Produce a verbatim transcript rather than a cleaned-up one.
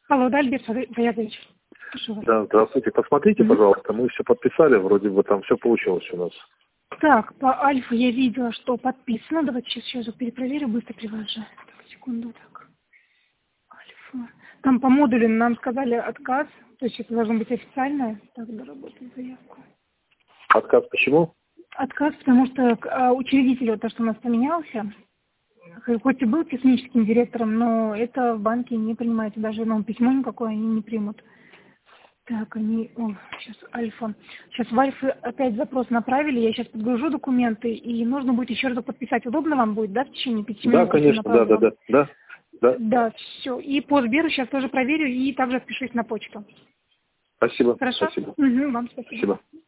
Алло, да, Альберт Фаязович. Прошу вас. Да, здравствуйте. Посмотрите, Мгм. пожалуйста, мы все подписали, вроде бы там все получилось у нас. Так, по Альфа я видела, что подписано. Давайте сейчас еще разок перепроверю, быстро привожу. Так, секунду, так. Альфа. Там по модулю нам сказали отказ, то есть это должно быть официально. Так, доработать заявку. Отказ почему? Отказ, потому что а, учредитель, вот то, что у нас поменялся, х- хоть и был техническим директором, но это в банке не принимается, даже ну, письмо никакое они не примут. Так, они... О, сейчас Альфа. Сейчас в Альфе опять запрос направили, я сейчас подгружу документы, и нужно будет еще раз подписать. Удобно вам будет, да, в течение пяти Да, минут, если конечно, да, направлю да, вам? да, да, да. Да, все. И по Сберу сейчас тоже проверю, и также отпишусь на почту. Спасибо, Хорошо? спасибо, Угу, вам спасибо. спасибо.